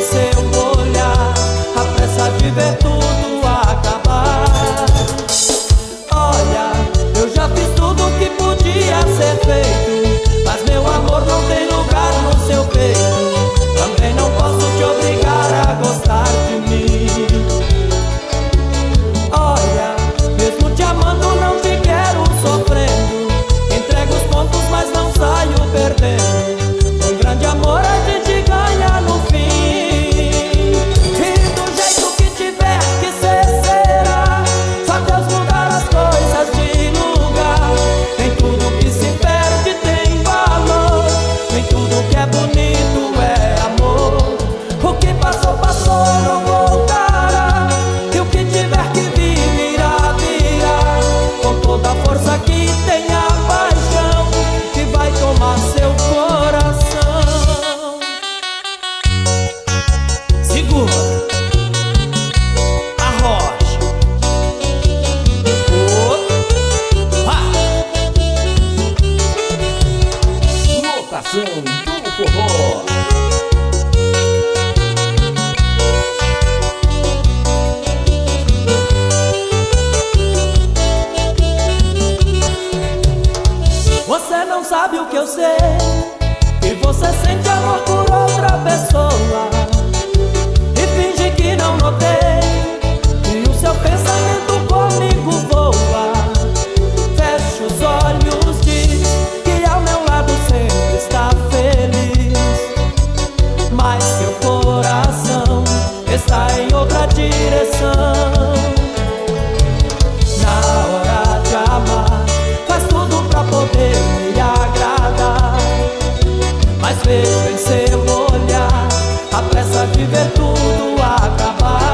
em seu olhar a pressa de ver tudo acabar. Olha, eu já fiz tudo o que podia ser feito, mas meu amor não tem lugar no seu peito. Também não posso te obrigar a gostar de mim. Olha, mesmo te amando não te quero sofrendo. Entrego os pontos mas não saio perdendo. Um grande amor a gente ganha no fim. E do jeito que tiver que ser será. Só Deus mudar as coisas de lugar. Nem tudo que se perde tem valor. Nem tudo que é bonito é amor. O que passou, passou, não voltará. E o que tiver que vir, virá, virá. Com toda a força que tem a paixão que vai tomar seu coração. Segura a rocha. Lotação do forró. Você não sabe o que eu sei, que você sente amor por outra pessoa e finge que não notei, e o seu pensamento comigo voa. Fecha os olhos, diz que ao meu lado sempre está feliz, mas seu coração está em outra direção. Na hora de amar, faz tudo pra poder me agradar, mas vejo em seu olhar a pressa de ver tudo acabar.